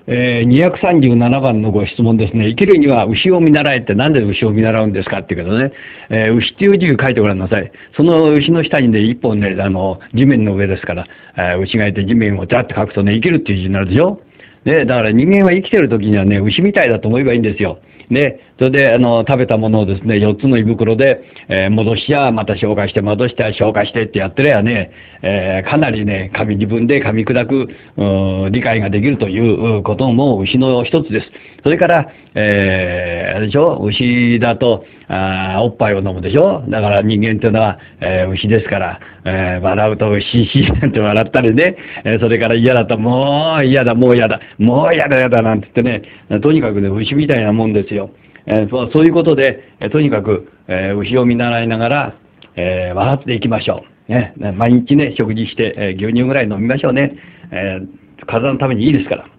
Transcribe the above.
237番のご質問ですね。生きるには牛を見習えってなんで牛を見習うんですかっていうけどね、牛っていう字を書いてごらんなさい。その牛の下にね、一本ね、地面の上ですから、牛がいて地面をザって書くとね、生きるっていう字になるでしょ。ね、だから人間は生きてる時にはね、牛みたいだと思えばいいんですよ。で、それで、食べたものをですね、4つの胃袋で、戻しや、また消化して、戻して、消化してってやってりゃね、かなりね、自分で噛み砕く、理解ができるということも牛の一つです。それから、あれでしょ、牛だと、おっぱいを飲むでしょ。だから人間っていうのは、牛ですから、笑うと牛って笑ったりね、それから嫌だと、もう嫌だ、もう嫌だ、もう嫌だ、嫌だなんて言ってね、とにかくね、牛みたいなもんですよ。そういうことで、とにかく、牛を見習いながら、笑っていきましょう。ね、毎日ね、食事して、牛乳ぐらい飲みましょうね。体のためにいいですから。